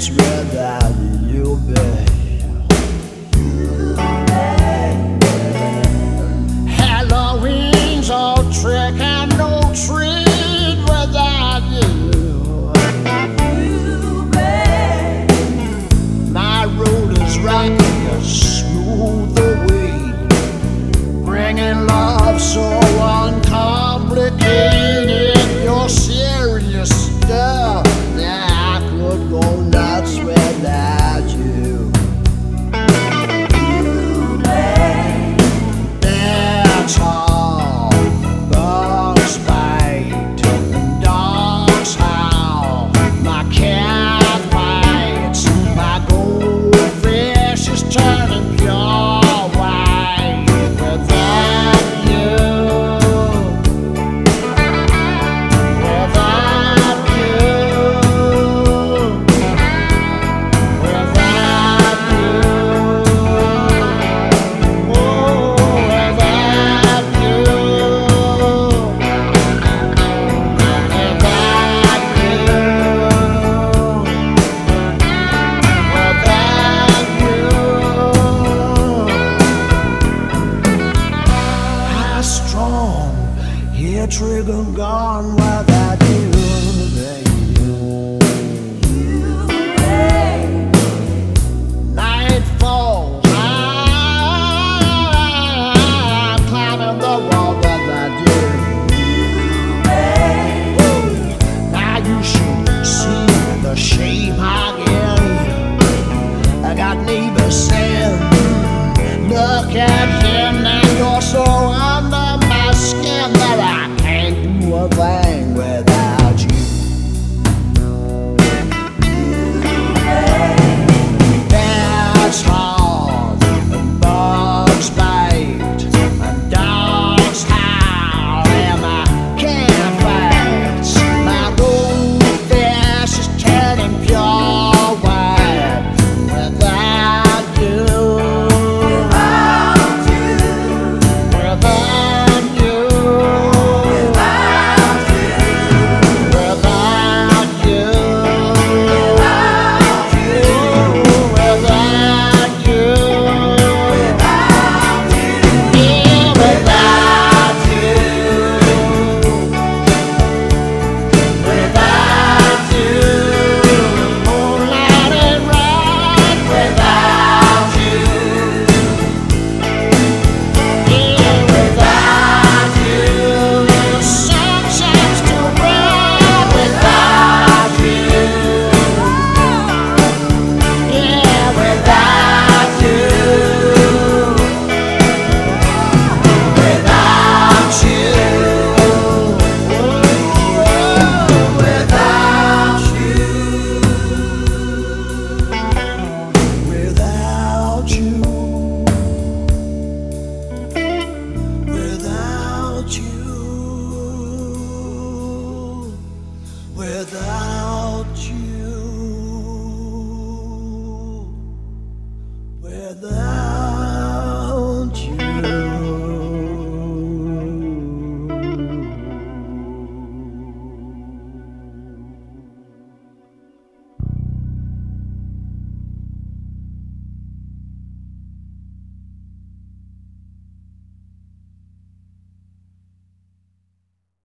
nights without you, babe. Halloween's all trick and no treat without you. My road is rocking a smooth away, bringing love so uncomplicated. You're serious stuff. I could go nuts without you. That's all. Bugs bite, dogs howl, my cat bites, my goldfish is turning pure white without you. Without you. Without you. Oh, without you. Without you. High strong, hair trigger gone without you.